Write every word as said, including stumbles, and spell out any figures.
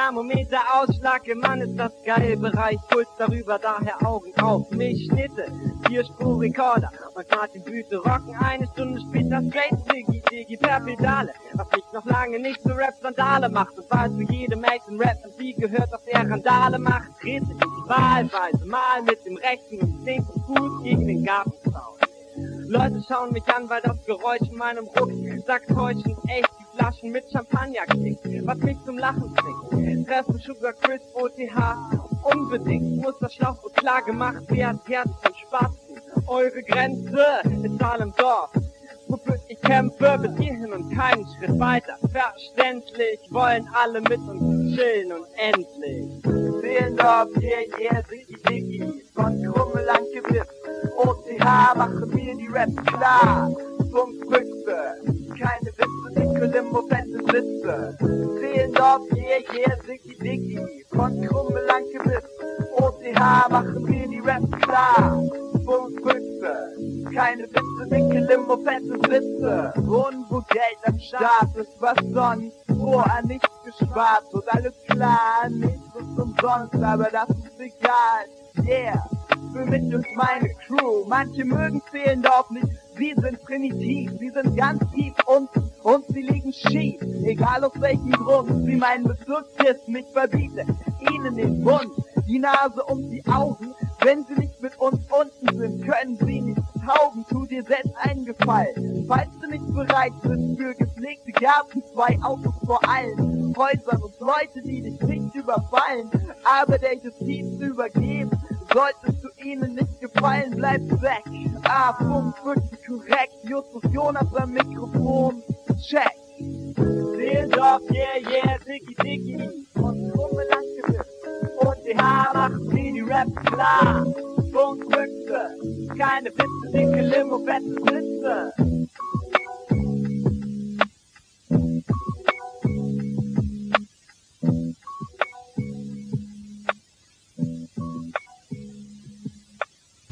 Thermometer ausschlage, Mann ist das geil, Bereich Puls darüber, daher Augen auf mich, Schnitte, Vierspur-Rekorder und Martin Büte rocken eine Stunde später straight Diggi, Diggi per Pedale, was mich noch lange nicht zu Rap-Sandale macht und weil zu jedem Mädchen Rap und wie gehört, dass er Randale macht, trete ich wahlweise mal mit dem rechten und linken Fuß gegen den Gartenzaun. Leute schauen mich an, weil das Geräusch in meinem Rucksack täuschend echt die Flaschen mit Champagner klingt, was mich zum Lachen zwingt. Treffen Sugar Chris O T H unbedingt, muss das Schlauch so klar gemacht werden, Herz von Spatzen. Eure Grenze ist all im Dorf, wofür ich kämpfe, bis hierhin und keinen Schritt weiter. Verständlich wollen alle mit uns chillen und endlich Seelendorf, yeah, yeah, Diggi, Diggi, von Krummel an Gewiss. O T H machen mir die Raps klar. Zum Füchse, keine Witze, Nickel im Moped Sitze. Seelendorf, yeah, yeah, Diggi, Diggi, von Krummel an Gewiss. O T H machen mir die Raps klar. Zum Füchse, keine Witze, Nickel im Moped Sitze. Und wo Geld am Start ist, was sonst, wo an nichts gespart wird, alles klar, nichts ist umsonst, aber das ist egal, yeah. Für mich und meine Crew, manche mögen Zehlendorf nicht, sie sind primitiv, sie sind ganz tief unten und sie liegen schief, egal aus welchem Grund, sie meinen Bezirk mich verbieten, ihnen den Mund, die Nase und die Augen, wenn sie nicht mit uns unten sind, können sie nicht taugen, tu dir selbst einen Gefallen, falls du nicht bereit bist für gepflegte Gärten, zwei Autos vor allen Häusern und Leute, die dich nicht überfallen, aber der Justiz übergeben, solltest du ihnen nicht gefallen, bleib weg. A, Punkt, wirklich korrekt. Justus Jonas am Mikrofon, check. Seelendorf, yeah, yeah, Diggi, Diggi. Und Krummel an Gewiss. O T H macht mir die Raps klar. Punkt, Füchse. Keine Witze, dicke Limo, fette Sitze.